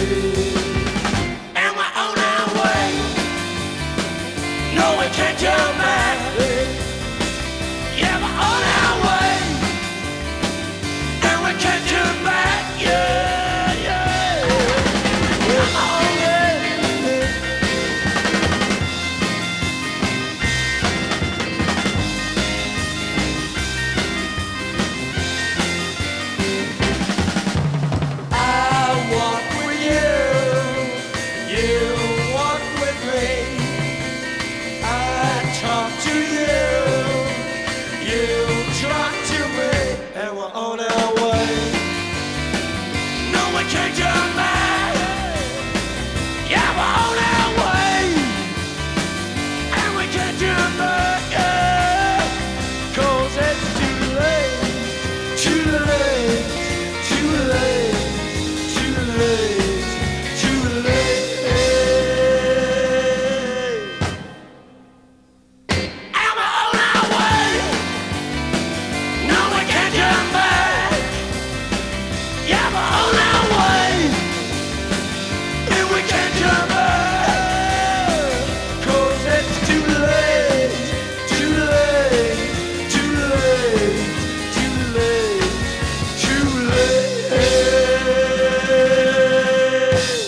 And we're on our way. No, we can't turn back. Yeah, we're on our way. And we can't turn back. Yeah, yeah. Come on, yeah. Change your mind. Yeah, we're on our way. And we can't turn back. Yeah. 'Cause it's too late. Too late. Too late. Too late. Too late. And we're on our way. No, we can't turn back. Yeah, we're on our way. And we can't turn back. 'Cause it's too late. Too late. Too late. Too late. Too late.